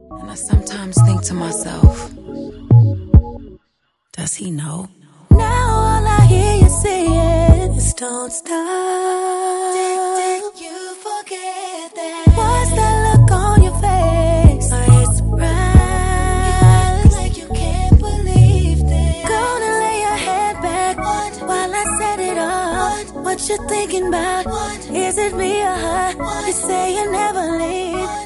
And I sometimes think to myself, does he know? Now all I hear you say is don't stop. Did you forget that? What's that look on your face? Are you surprised? Like you can't believe this. Gonna lay your head back while I set it up. What you thinking about? Is it me or her? You say you never leave.